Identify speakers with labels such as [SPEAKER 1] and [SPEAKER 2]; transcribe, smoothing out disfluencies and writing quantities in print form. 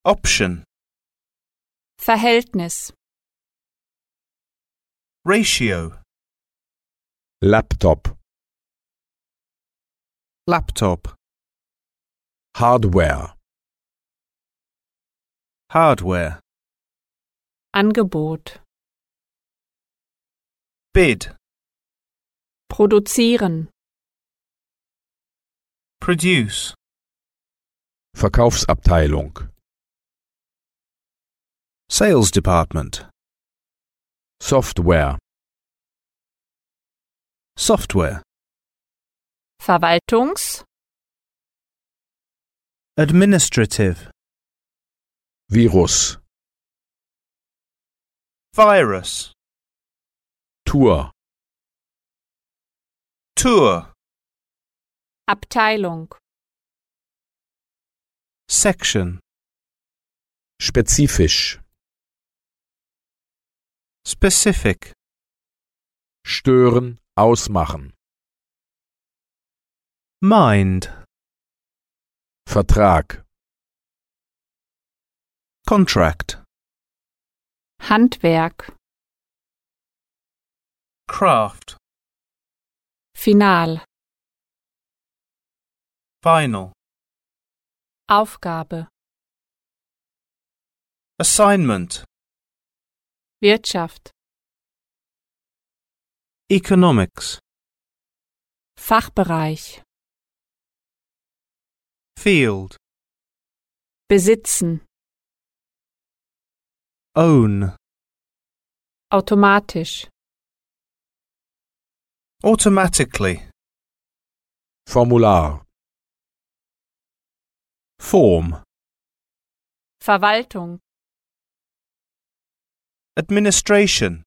[SPEAKER 1] Option.
[SPEAKER 2] Verhältnis.
[SPEAKER 1] Ratio.
[SPEAKER 3] Laptop,
[SPEAKER 1] Laptop.
[SPEAKER 3] Hardware,
[SPEAKER 1] Hardware.
[SPEAKER 2] Angebot.
[SPEAKER 1] Bid.
[SPEAKER 2] Produzieren.
[SPEAKER 1] Produce.
[SPEAKER 3] Verkaufsabteilung,
[SPEAKER 1] Sales department.
[SPEAKER 3] Software,
[SPEAKER 1] Software.
[SPEAKER 2] Verwaltungs-,
[SPEAKER 1] Administrative.
[SPEAKER 3] Virus,
[SPEAKER 1] Virus.
[SPEAKER 3] Tour,
[SPEAKER 1] Tour.
[SPEAKER 2] Abteilung.
[SPEAKER 1] Section.
[SPEAKER 3] spezifisch,
[SPEAKER 1] Specific.
[SPEAKER 3] stören, ausmachen,
[SPEAKER 1] Mind.
[SPEAKER 3] Vertrag,
[SPEAKER 1] Contract.
[SPEAKER 2] Handwerk.
[SPEAKER 1] Craft.
[SPEAKER 2] Final.
[SPEAKER 1] Final.
[SPEAKER 2] Aufgabe.
[SPEAKER 1] Assignment.
[SPEAKER 2] Wirtschaft.
[SPEAKER 1] Economics.
[SPEAKER 2] Fachbereich.
[SPEAKER 1] Field.
[SPEAKER 2] Besitzen.
[SPEAKER 1] Own.
[SPEAKER 2] Automatisch.
[SPEAKER 1] Automatically.
[SPEAKER 3] Formular,
[SPEAKER 1] Form.
[SPEAKER 2] Verwaltung.
[SPEAKER 1] Administration.